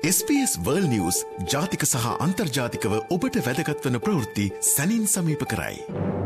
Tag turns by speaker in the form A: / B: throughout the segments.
A: SBS World News ජාතික සහ අන්තර්ජාතිකව ඔබට වැදගත් වන ප්‍රවෘත්ති සැනින් සමීප කරයි.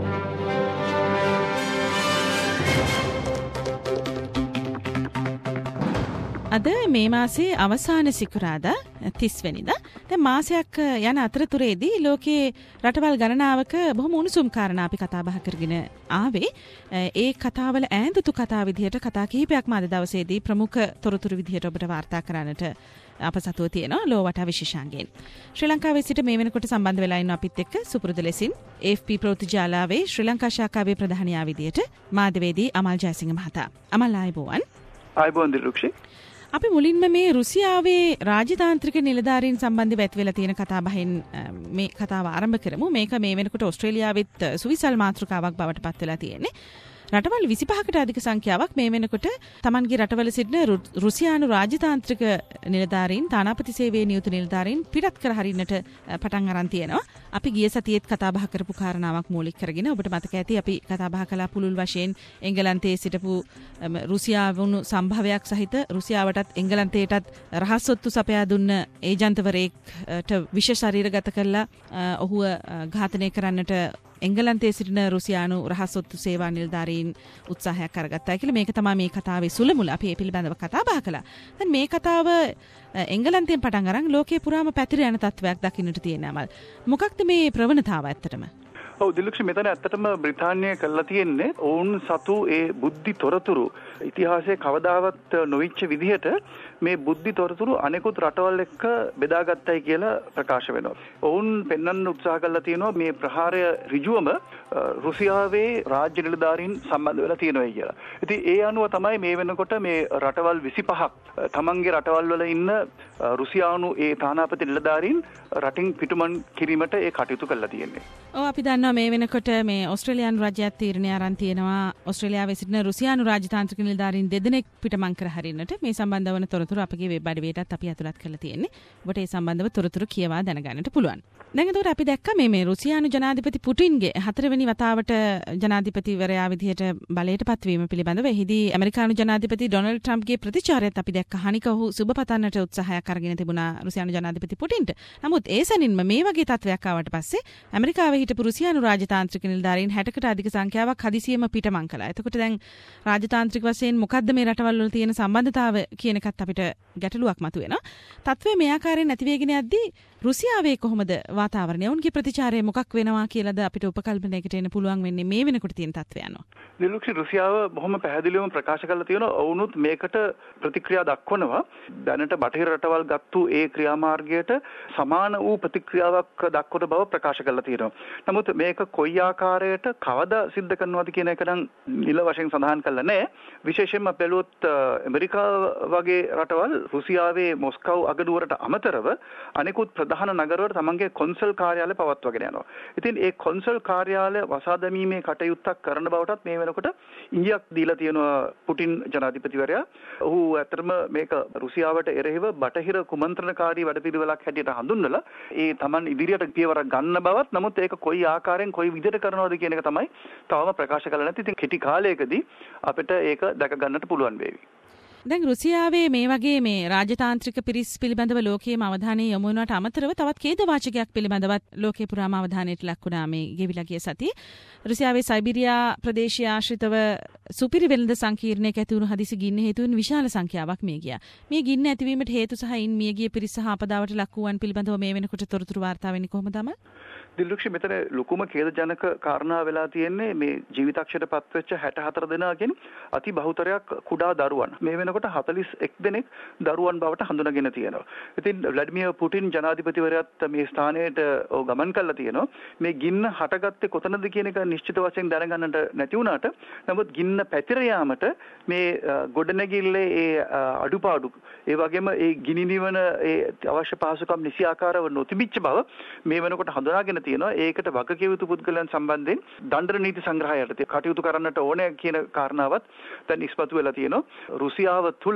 B: අද මේ මාසේ අවසාන සිකුරාදා 30 වෙනිදා දැන් මාසයක් යන අතරතුරේදී ලෝකයේ රටවල් ගණනාවක බොහොම උණුසුම් කාරණා අපි කතා බහ කරගෙන ආවේ. ඒ කතාවල ඈඳුතු කතා විදිහට කතා කිහිපයක්ම අද දවසේදී ප්‍රමුඛ තොරතුරු විදිහට ඔබට වාර්තා කරන්නට අප සතුව තියෙනවා ලෝ වටා විශේෂාංගයෙන්. ශ්‍රී ලංකාවේ සිට මේ වෙනකොට සම්බන්ධ වෙලා ඉන්න අපිත් එක්ක සුපුරුදු ලෙසින් AFP ප්‍රවෘත්ති ජාලාවේ ශ්‍රී ලංකා ශාඛාවේ ප්‍රධානියා විදිහට මාධ්‍යවේදී අමල් ජයසිංහ මහතා. අමල් ආයුබෝවන්.
C: ආයුබෝවන් දිලුක්ෂි.
B: අපි මුලින්ම මේ රුසියාවේ රාජතාන්ත්‍රික නිලධාරීන් සම්බන්ධව ඇති වෙලා තියෙන කතා බහෙන් මේ කතාව ආරම්භ කරමු. මේක මේ වෙනකොට ඕස්ට්‍රේලියාවෙත් සුවිසල් මාතෘකාවක් බවට පත් වෙලා තියෙන්නේ. රටවල් 25කට අධික සංඛ්‍යාවක් මේ වෙනකොට තමන්ගේ රටවල සිටින රුසියානු රාජතාන්ත්‍රික නිලධාරීන් තානාපති සේවයේ නියුතු නිලධාරීන් පිටත් කර හරින්නට පටන් අරන් තියෙනවා. අපි ගිය සතියේත් කතා බහ කරපු කාරණාවක් මූලික කරගෙන ඔබට මතක ඇති අපි කතා බහ කළා පුළුල් වශයෙන් එංගලන්තයේ සිටපු රුසියාවුණු සම්භවයක් සහිත රුසියාවටත් එංගලන්තයටත් රහස් ඔත්තු සපයා දුන්න ඒජන්තවරයෙක්ට විෂ ශරීරගත කරලා ඔහුව ඝාතනය කරන්නට එංගලන්තයේ සිටින රුසියානු රහස් ඔත්තු සේවා නිලධාරීන් උත්සාහයක් කරගත්තා කියලා මේක තමයි මේ කතාවේ සුළමුල. අපි මේ පිළිබඳව කතා බහ කළා. දැන් මේ කතාව එංගලන්තයෙන් පටන් අරන් ලෝකේ පුරාම පැතිර යන තත්වයක් දකින්නට තියෙනවා. මොකක්ද මේ ප්‍රවණතාව ඇත්තටම?
C: ඔව් දිලුක්ෂි මෙතන ඇත්තටම බ්‍රිතාන්‍යය කළා තියෙන්නේ ඔවුන් සතු ඒ බුද්ධි තොරතුරු ඉතිහාසයේ කවදාවත් නොවිච්ච විදිහට මේ බුද්ධි තොරතුරු අනෙකුත් රටවල් එක්ක බෙදාගත්තයි කියලා ප්‍රකාශ වෙනවා. ඔවුන් පෙන්වන්න උත්සාහ කළා තියෙනවා මේ ප්‍රහාරය ඍජුවම රුසියාවේ රාජ්‍ය නිලධාරීන් සම්බන්ධ වෙලා තියෙනවා කියලා. ඉතින් ඒ අනුව තමයි මේ වෙනකොට මේ රටවල් 25ක් තමන්ගේ රටවල් වල ඉන්න රුසියානු ඒ තානාපති නිලධාරීන් රටින් පිටුමන් කිරීමට ඒ කටයුතු කළා තියෙන්නේ.
B: ඔව් අපි දන්නවා මේ වෙනකොට මේ ඕස්ට්‍රේලියානු රජයත් තීරණය අරන් තියෙනවා ඕස්ට්‍රේලියාවේ සිටින රුසියානු රාජතාන්ත්‍රික නිලධාරීන් දෙදෙනෙක් පිටමන් කර හරින්නට මේ සම්බන්ධ වන තොරතුරු අපගේ වෙබ් අඩවියටත් අපි අතුලත් කරලා තියෙන්නේ. ඔබට ඒ සම්බන්ධව තොරතුරු කියවා දැනගන්නට පුළුවන්. දැන් ඒතකොට අපි දැක්ක මේ රුසියානු ජනාධිපති පුටින්ගේ 4 වෙනි වතාවට ජනාධිපතිවරයා විදිහට බලයට පත්වීම පිළිබඳව එහිදී ඇමරිකානු ජනාධිපති ඩොනල්ඩ් ට්‍රම්ප්ගේ ප්‍රතිචාරයත් අපි දැක්ක. හනික ඔහු සුබ පතන්නට උත්සාහයක් අරගෙන තිබුණා රුසියානු ජනාධිපති පුටින්ට. නමුත් ඒ සැනින්ම මේ වගේ තත්වයක් ආවට පස්සේ ඇමරිකාවේ හිටපු රුසියානු රාජතාන්ත්‍රික නිලධාරීන් 60කට අධික සංඛ්‍යාවක් හදිසියෙම පිටමන් කළා. එතකොට දැන් රාජතාන්ත්‍රික වශයෙන් මොකද්ද මේ රටවල් වල තියෙන සම්බන්ධතාව කියන එකත් අපිට ගැටලුවක් මතුවෙනවා. තත්ත්වය මේ ආකාරයෙන් නැති වෙගෙන යද්දී රුසියාවේ කොහොමද වාතාවරණය? ඔවුන්ගේ ප්‍රතිචාරය මොකක් වෙනවා කියලාද අපිට උපකල්පනයකට එන්න පුළුවන් වෙන්නේ මේ වෙනකොට තියෙන තත්ත්වය අනුව?
C: දිලුක්ෂි රුසියාව බොහොම පැහැදිලිවම ප්‍රකාශ කරලා තියෙනවා ඔවුනුත් මේකට ප්‍රතික්‍රියා දක්වනවා. දැනට බටහිර රටවල් ගත්තු ඒ ක්‍රියාමාර්ගයට සමාන වූ ප්‍රතික්‍රියාවක් දක්වන බව ප්‍රකාශ කරලා තියෙනවා. නමුත් මේක කොයි ආකාරයට කවදා සිද්ධ කරනවද කියන එක නම් නිල වශයෙන් සඳහන් කරලා නැහැ. විශේෂයෙන්ම බැලුවොත් ඇමරිකාව වගේ රටවල් රුසියාවේ මොස්කව් අගනුවරට අමතරව අනෙකුත් ප්‍රධාන නගරවල තමන්ගේ කොන්සල් කාර්යාලය පවත්වාගෙන යනවා. ඉතින් ඒ කොන්සල් කාර්යාලය වසා දැමීමේ කටයුත්තක් කරන බවටත් මේ වෙනකොට ඉඟියක් දීලා තියෙනවා පුටින් ජනාධිපතිවරයා. ඔහු ඇත්තටම මේක රුසියාවට එරෙහිව බටහිර කුමන්ත්‍රණකාරී වැඩපිළිවෙලක් හැටියට හඳුන්වලා ඒ තමන් ඉදිරියට පියවරක් ගන්න බවත් නමුත් ඒක කොයි ආකාරයෙන් කොයි විදිහට කරනවද කියන එක තමයි තවම ප්‍රකාශ කරලා නැති. ඉතින් කෙටි කාලයකදී අපිට ඒක දැක ගන්නට පුළුවන් වේවි.
B: දැන් රුසියාවේ මේ වගේ මේ රාජතාන්ත්‍රික පිරිස් පිළිබඳව ලෝකයේම අවධානය යොමු වුණාට අමතරව තවත් ඛේදවාචකයක් පිළිබඳවත් ලෝකේ පුරාම අවධානයට ලක් වුණා මේ ගෙවිලා ගිය සතියේ. රුසියාවේ සයිබීරියා ප්‍රදේශයේ ආශ්‍රිතව සුපිරි වෙළඳ සංකීර්ණයක ඇති වුණු හදිසි ගින්න හේතුවෙන් විශාල සංඛ්‍යාවක් මිය ගියා. මේ ගින්න ඇතිවීමට හේතු සහ ඉන් මියගිය පිරිස සහ අපදාවට ලක් වූවන් පිළිබඳව මේ වෙනකොට තොරතුරු වාර්තා වෙන්නේ කොහොමද තමයි?
C: දිලුක්ෂි මෙතන ලොකුම ඛේදජනක කාරණා වෙලා තියෙන්නේ මේ ජීවිතක්ෂයට පත්වෙච්ච 64 දෙනාගෙන් අති බහුතරයක් කුඩා දරුවන්. මේ වෙනකොට 41 දෙනෙක් දරුවන් බවට හඳුනාගෙන තියෙනවා. ඉතින් ව්ලාඩිමිර් පුටින් ජනාධිපතිවරයාත් මේ ස්ථානයට ගමන් කරලා තියෙනවා. මේ ගින්න හටගත්තේ කොතනද කියන එක නිශ්චිත වශයෙන් දැනගන්නට නැති වුණාට නමුත් ගින්න පැතිර යාමට මේ ගොඩනැගිල්ලේ ඒ අඩුපාඩු ඒ වගේම ඒ ගිනි නිවන ඒ අවශ්‍ය පහසුකම් නිසි ආකාරව නොතිබිච්ච බව මේ වෙනකොට හඳුනාගෙන තියෙනවා. ඒකට වගකිව යුතු පුද්ගලයන් සම්බන්ධයෙන් දණ්ඩන නීති සංග්‍රහයට කටයුතු කරන්නට ඕනේ කියන කාරණාවත් දැන් ඉස්මතු වෙලා තියෙනවා. රුසියාව තුළ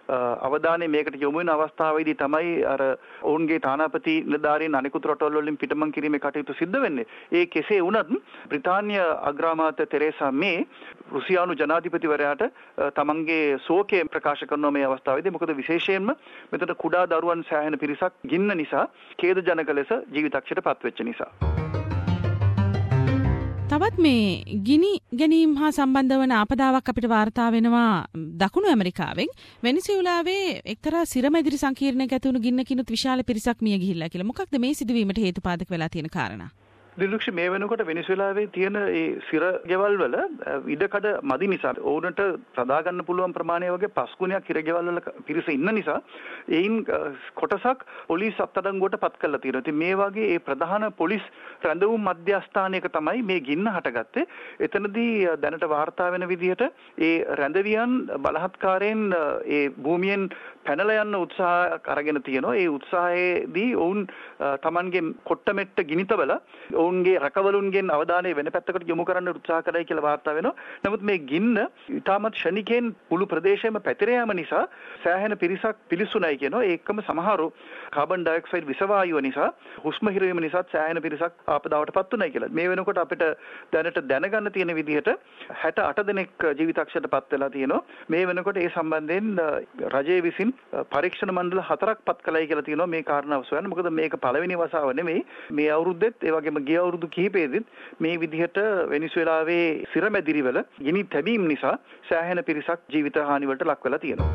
C: අවධානය මේකට යොමු වෙන අවස්ථාවේදී තමයි අර ඔවුන්ගේ තානාපති නිලධාරීන් අනිකුත් රටවල් වලින් පිටමන් කිරීමේ කටයුතු සිද්ධ වෙන්නේ. ඒ කෙසේ වුණත් බ්‍රිතාන්‍ය අග්‍රාමාත්‍ය තෙරේසා මේ රුසියානු ජනාධිපතිවරයාට තමන්ගේ ශෝකය ප්‍රකාශ කරනවා මේ අවස්ථාවේදී. මොකද විශේෂයෙන්ම මෙතන කුඩා දරුවන් සෑහෙන පිරිසක් ගින්න නිසා ඛේදජනක ලෙස ජීවිතක්ෂයට පත්වෙච්ච නිසා.
B: තවත් මේ ගිනි ගැනීම් හා සම්බන්ධ වන ආපදාවක් අපිට වාර්තා වෙනවා දකුණු ඇමරිකාවෙන්. වෙනිසුලාවේ එක්තරා සිරමැදිරි සංකීර්ණයක ඇති වුණු ගින්නකිනුත් විශාල පිරිසක් මිය ගිහිල්ලා කියලා. මොකක්ද මේ සිදුවීමට හේතුපාදක වෙලා තියෙන කාරණා?
C: දිලුක්ෂ මේ වෙනකොට වෙනිසුලාවේ තියෙන ඒ සිර ගෙවල් වල ඉඩකඩ මදි නිසා ඕනට සදා ගන්න පුළුවන් ප්‍රමාණය වගේ 5 ගුණයක් හිර ගෙවල් වල පිරිස ඉන්න නිසා ඒයින් කොටසක් පොලිස් අත්අඩංගුවට පත් කරලා තියෙනවා. ඉතින් මේ වගේ ඒ ප්‍රධාන පොලිස් රැඳවුම් මධ්‍යස්ථානයක තමයි මේ ගින්න හටගත්තේ. එතනදී දැනට වාර්තා වෙන විදිහට ඒ රැඳවියන් බලහත්කාරයෙන් ඒ භූමියෙන් පැනලා යන්න උත්සාහ අරගෙන තියෙනවා. ඒ උත්සාහයේදී ඔවුන් Tamanගේ කොට්ටමෙට්ට ගිනිතවල ඔවුන්ගේ රකවලුන්ගෙන් අවධානය වෙන පැත්තකට යොමු කරන්න උත්සාහ කරයි කියලා වාර්තා වෙනවා. නමුත් මේ ගින්න ඉතාමත් ශනිකෙන් මුළු ප්‍රදේශයම පැතිර යාම නිසා සෑහෙන පිරිසක් පිලිස්සුණයි කියනවා. ඒකම සමහරු කාබන් ඩයොක්සයිඩ් විස වායුව නිසා හුස්ම හිරවීම නිසා සෑහෙන පිරිසක් ආපදාවට පත් වුණයි කියලා. මේ වෙනකොට අපිට දැනට දැනගන්න තියෙන විදිහට 68 දෙනෙක් ජීවිතක්ෂයට පත් වෙලා තියෙනවා. මේ වෙනකොට ඒ සම්බන්ධයෙන් රජය විසින් පරීක්ෂණ මණ්ඩල 4ක් පත් කළයි කියලා තියෙනවා මේ කාරණාව සොයන්න. මොකද මේක පළවෙනි වතාව නෙමෙයි. මේ අවුරුද්දෙත් ඒ වගේම ගිය අවුරුදු කිහිපෙදිත් මේ විදිහට වෙනිසුලාවේ සිරමැදිරිවල ගිනි තැබීම් නිසා සෑහෙන පිරිසක් ජීවිත හානිවලට ලක් වෙලා තියෙනවා.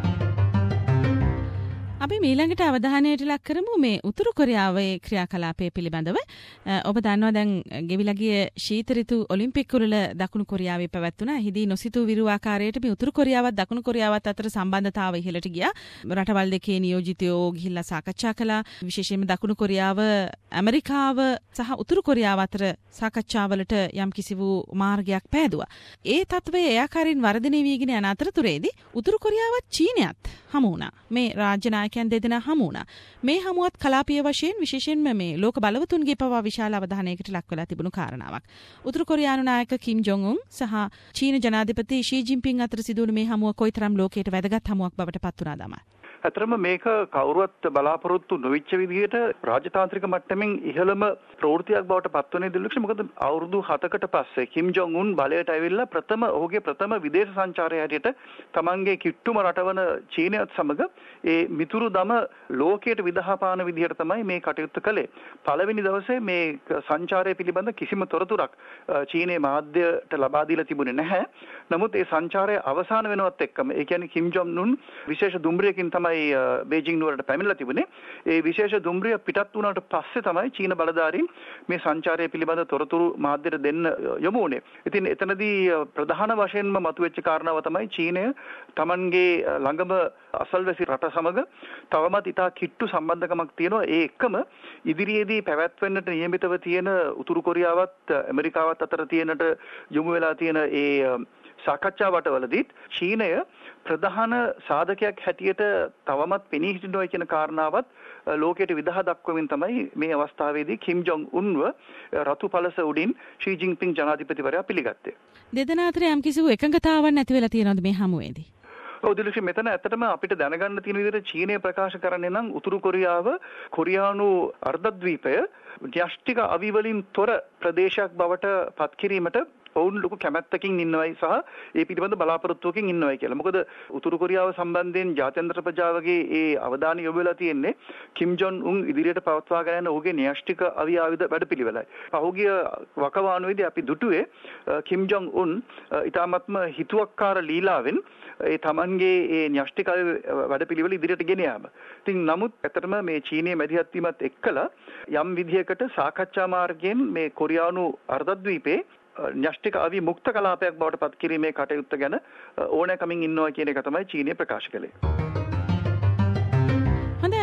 B: අපි ඊළඟට අවධානයට ලක් කරමු මේ උතුරු කොරියාවේ ක්‍රියාකලාපය පිළිබඳව. ඔබ දන්නවා දැන් ගෙවිලා ගිය ශීත ඍතු ඔලිම්පික් උළෙල දකුණු කොරියාවේ පැවැත්වුණා. එහිදී නොසිතූ විරු ආකාරයට මේ උතුරු කොරියාවත් දකුණු කොරියාවත් අතර සම්බන්ධතාවය ඉහළට ගියා. රටවල් දෙකේ නියෝජිතයෝ ගිහිල්ලා සාකච්ඡා කළා. විශේෂයෙන්ම දකුණු කොරියාව ඇමරිකාව සහ උතුරු කොරියාව අතර සාකච්ඡාවලට යම් කිසි වූ මාර්ගයක් පෑදුවා. ඒ තත්ත්වය ඒ ආකාරයෙන් වර්ධනය වීගෙන යන අතරතුරේදී උතුරු කොරියාවත් චීනයත් හමු වුණා. මේ රාජ්‍ය නායකයන් දෙදෙනා හමු වුණා. මේ හමුවත් කලාපීය වශයෙන් විශේෂයෙන්ම මේ ලෝක බලවතුන්ගේ පවා විශාල අවධානයකට ලක් වෙලා තිබුණු කාරණාවක්. උතුරු කොරියානු නායක කිම් ජොන් උන් සහ චීන ජනාධිපති ෂී ජින්පින් අතර සිදු වුණු මේ හමුව කොයිතරම් ලෝකයට වැදගත් හමුවක් බවට පත් වුණාද අමල්?
C: ඇතරම මේක කවුරුවත් බලාපොරොත්තු නොවිච්ච විදිහට රාජතාන්ත්‍රික මට්ටමින් ඉහළම ප්‍රවෘත්තියක් බවට පත්වන්නේ දිලක්ෂ. මොකද අවුරුදු 7කට පස්සේ කිම් ජොන් උන් බලයට ඇවිල්ලා ඔහුගේ ප්‍රථම විදේශ සංචාරය හැටියට තමන්ගේ කිට්ටුම රටවන චීනයත් සමග ඒ මිතුරු දම ලෝකයට විදහාපාන විදිහට තමයි මේ කටයුත්ත කළේ. පළවෙනි දවසේ මේ සංචාරය පිළිබඳ කිසිම තොරතුරක් චීනයේ මාධ්‍යයට ලබා දීලා තිබුණේ නැහැ. නමුත් ඒ සංචාරය අවසන් වෙනවත් එක්කම ඒ කියන්නේ කිම් ජොන් උන් විශේෂ දුම්රියකින් තමයි බේජිං නුවරට පැමිණලා තිබුණේ. ඒ විශේෂ දුම්රිය පිටත් වුණාට පස්සේ තමයි චීන බලධාරීන් මේ සංචාරය පිළිබඳ තොරතුරු මාධ්‍යට දෙන්න යොමු වුණේ. ඉතින් එතනදී ප්‍රධාන වශයෙන්ම මතුවෙච්ච කාරණාව තමයි චීනය තමන්ගේ ළඟම අසල්වැසි රට සමග තවමත් ඉතා කිට්ටු සම්බන්ධකමක් තියෙනවා. ඒ එක්කම ඉදිරියේදී පැවැත්වෙන්නට නියමිතව තියෙන උතුරු කොරියාවත් ඇමරිකාවත් අතර තියෙනට යොමු වෙලා තියෙන ඒ සාකච්ඡාවටවලදීත් චීනය ප්‍රධාන සාධකයක් හැටියට තවමත් පෙනී සිටිනවා කියන කාරණාවත් ලෝකයට විදහා දක්වමින් තමයි මේ අවස්ථාවේදී කිම් ජොන් උන්ව රතු පළස උඩින් ෂී ජින්පින් ජනාධිපතිවරයා පිළිගත්තේ.
B: දෙදෙනා අතර යම්කිසි එකඟතාවක් නැති වෙලා තියෙනවද මේ හමුවේදී?
C: ඔව් දිලක්ෂ, මෙතන ඇත්තටම අපිට දැනගන්න තියෙන විදිහට චීනය ප්‍රකාශ කරන්නේ නම් උතුරු කොරියාව කොරියානු අර්ධද්වීපය න්‍යෂ්ටික අවි වලින් තොර ප්‍රදේශයක් බවට පත් කිරීමට ඔවුන් ලොකු කැමැත්තකින් ඉන්නවයි සහ ඒ පිළිබඳ බලාපොරොත්තුවකින් ඉන්නවයි කියලා. මොකද උතුරු කොරියාව සම්බන්ධයෙන් ජාත්‍යන්තර ප්‍රජාවගේ ඒ අවධානය යොමු වෙලා තියෙන්නේ කිම් ජොන් උන් ඉදිරියට පවත්වාගෙන යන ඔහුගේ න්‍යෂ්ටික අවි ආයුධ වැඩපිළිවෙලයි. පහුගිය වකවානුවේදී අපි දුටුවේ කිම් ජොන් උන් ඊටාත්ම හිතුවක්කාර ලීලාවෙන් ඒ තමන්ගේ ඒ න්‍යෂ්ටික වැඩපිළිවෙල ඉදිරියට ගෙන යාම. ඉතින් නමුත් ඇත්තටම මේ චීනයේ මැදිහත් වීමත් එක්කලා යම් විදිහකට සාකච්ඡා මාර්ගයෙන් මේ කොරියානු අර්ධද්වීපේ න්‍යෂ්ටික අවි මුක්ත කලාපයක් බවට පත් කිරීමේ කටයුත්ත ගැන ඕනෑකමින් ඉන්නවා කියන එක තමයි චීනය ප්‍රකාශ කළේ.
B: හොඳයි,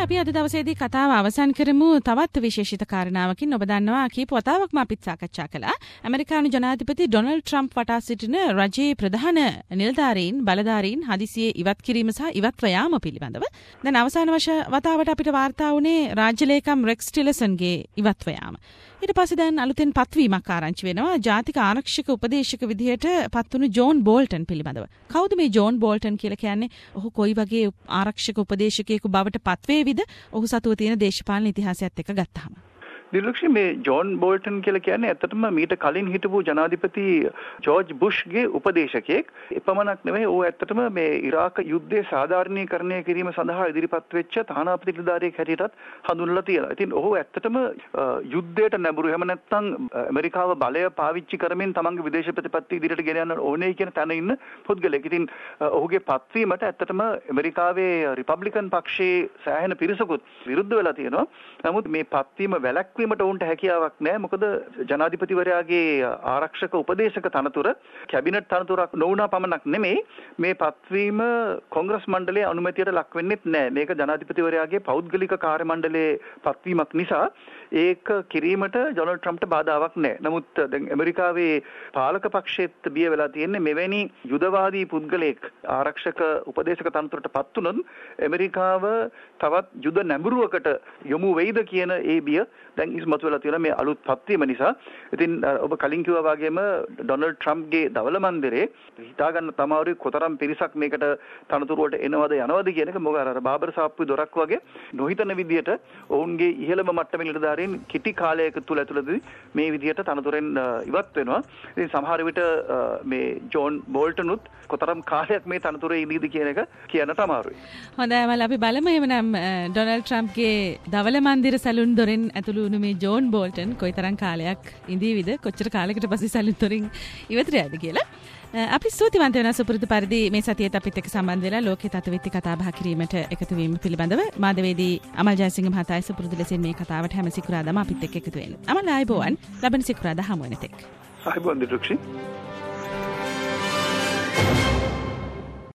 B: අපි අද දවසේදී කතාව අවසන් කරමු තවත් විශේෂිත කාරණාවකින්. ඔබ දන්නවා කීප වතාවක්ම අපිත් සාකච්ඡා කළා ඇමරිකානු ජනාධිපති ඩොනල්ඩ් ට්‍රම්ප් වටා සිටින රජයේ ප්‍රධාන නිලධාරීන් බලධාරීන් හදිසියේ ඉවත් කිරීම සහ ඉවත්ව යාම පිළිබඳව. දැන් අවසාන වතාවට අපිට වාර්තා වුණේ රාජ්‍ය ලේකම් රෙක්ස් ටිලර්සන්ගේ ඉවත්ව යාම. ඊට පස්සේ දැන් අලුතෙන් පත්වීමක් ආරංචි වෙනවා ජාතික ආරක්ෂක උපදේශක විදිහට පත්වුණු ජෝන් බෝල්ටන් පිළිබඳව. කවුද මේ ජෝන් බෝල්ටන් කියලා කියන්නේ? ඔහු කොයි වගේ ආරක්ෂක උපදේශකයෙකු බවට පත්වේවිද? ඔහු සතුව තියෙන දේශපාලන ඉතිහාසයත් එක්ක ගත්තාම.
C: දිලක්ෂි මේ ජෝන් බෝල්ටන් කියලා කියන්නේ ඇත්තටම මීට කලින් හිටපු ජනාධිපති ජෝර්ජ් බුෂ්ගේ උපදේශකයෙක්. එපමණක් නෙවෙයි ਉਹ ඇත්තටම මේ ඉරාක යුද්ධය සාධාරණීකරණය කිරීම සඳහා ඉදිරිපත් වෙච්ච තානාපති නිලධාරියෙක් හැටියටත් හඳුන්වලා තියෙනවා. ඉතින් ਉਹ ඇත්තටම යුද්ධයට නැඹුරු එහෙම නැත්නම් ඇමරිකාව බලය පාවිච්චි කරමින් තමන්ගේ විදේශ ප්‍රතිපත්ති ඉදිරියට ගෙන යන්න ඕනේ කියන තැන ඉන්න පුද්ගලෙක්. ඉතින් ඔහුගේ පත්වීමට ඇත්තටම ඇමරිකාවේ රිපබ්ලිකන් පක්ෂයේ සෑහෙන පිරිසකුත් විරුද්ධ වෙලා තියෙනවා. නමුත් මේ පත්වීම වීමට උන්ට හැකියාවක් නැහැ. මොකද ජනාධිපතිවරයාගේ ආරක්ෂක උපදේශක තනතුර කැබිනට් තනතුරක් නොවුනා පමණක් නෙමෙයි මේ පත්වීම කොංග්‍රස් මණ්ඩලයේ අනුමැතියට ලක් වෙන්නෙත් නැහැ. මේක ජනාධිපතිවරයාගේ පෞද්ගලික කාර්ය මණ්ඩලයේ පත්වීමක් නිසා ඒක කිරීමට ඩොනල්ඩ් ට්‍රම්ප්ට බාධාවක් නැහැ. නමුත් දැන් ඇමරිකාවේ පාලක පක්ෂයේත් බිය වෙලා තියෙන්නේ මෙවැනි යුදවාදී පුද්ගලයෙක් ආරක්ෂක උපදේශක තනතුරට පත් වුණොත් ඇමරිකාව තවත් යුද නැඹුරුවකට යොමු වෙයිද කියන ඒ බිය දැන් ඉස්මතු වෙලා තියෙනවා මේ අලුත් පත්වීම නිසා. ඉතින් ඔබ කලින් කිව්වා වගේම ඩොනල්ඩ් ට්‍රම්ප්ගේ ධවල මන්දිරේ හිතා ගන්න තමයි කොතරම් පිරිසක් මේකට තනතුරු වලට එනවද යනවද කියන එක. මොකද අර බාබර් සාප්පුවේ දොරක් වගේ නොහිතන විදියට ඔවුන්ගේ ඉහළම මට්ටමේ නිලධාරීන් කිටි කාලයක තුල ඇතුළතදී මේ විදියට තනතුරෙන් ඉවත් වෙනවා. ඉතින් සමහර විට මේ ජෝන් බෝල්ටනුත් කොතරම් කාලයක් මේ තනතුරේ ඉඳීද කියන එක කියන්නට අමාරුයි.
B: හොඳයි මල අපි බලමු එහෙනම් ඩොනල්ඩ් ට්‍රම්ප්ගේ ධවල මන්දිර සැලුන් දොරෙන් ඇතුළු වුණු මේ ජෝන් බෝල්ටන් කොයිතරම් කාලයක් ඉඳීවිද කොච්චර කාලයකට පස්සේ සැලුන් දොරින් ඉවතට යයිද කියලා. අපි ස්තුතිවන්ත වෙනවා සුපුරුදු පරිදි මේ සතියේත් අපිත් එක්ක සම්බන්ධ වෙලා ලෝකේ තත්ත්වවිත්ති කතා බහ කිරීමට එකතු වීම පිළිබඳව මාධවේදී අමල් ජයසිංහ මහතායි සුපුරුදු ලෙසින් මේ කතාවට හැම සිකුරාදාම අපිත් එක්ක එකතු වෙන්න. අමල් ආයුබෝවන් ලබන සිකුරාදා හමු වෙන තෙක්.
C: ආයුබෝවන් දිලක්ෂි.